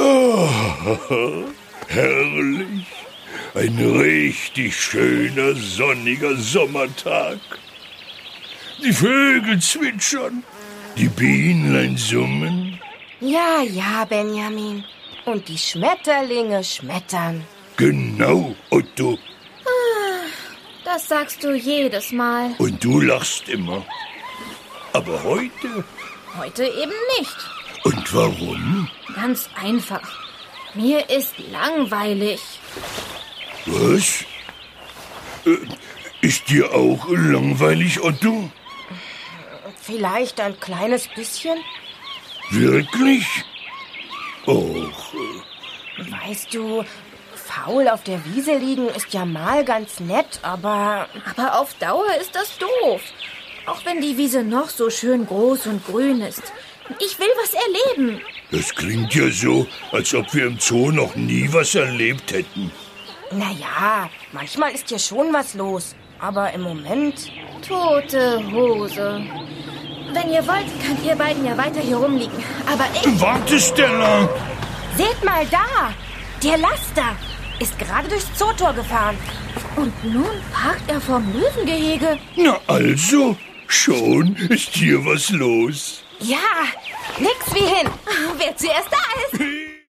Oh, herrlich. Ein richtig schöner, sonniger Sommertag. Die Vögel zwitschern, die Bienlein summen. Ja, ja, Benjamin. Und die Schmetterlinge schmettern. Genau, Otto. Das sagst du jedes Mal. Und du lachst immer. Aber heute? Heute eben nicht. Und warum? Ganz einfach. Mir ist langweilig. Was? Ist dir auch langweilig, Otto? Vielleicht ein kleines bisschen? Wirklich? Och. Weißt du, faul auf der Wiese liegen ist ja mal ganz nett, aber auf Dauer ist das doof. Auch wenn die Wiese noch so schön groß und grün ist. Ich will was erleben. Das klingt ja so, als ob wir im Zoo noch nie was erlebt hätten. naja, manchmal ist hier schon was los. Aber im Moment... Tote Hose. Wenn ihr wollt, könnt ihr beiden ja weiter hier rumliegen. Aber ich... Warte, Stella! Seht mal da! Der Laster ist gerade durchs Zootor gefahren. Und nun parkt er vom Löwengehege. Na also, schon ist hier was los. Ja, nix wie hin. Wer zuerst da ist.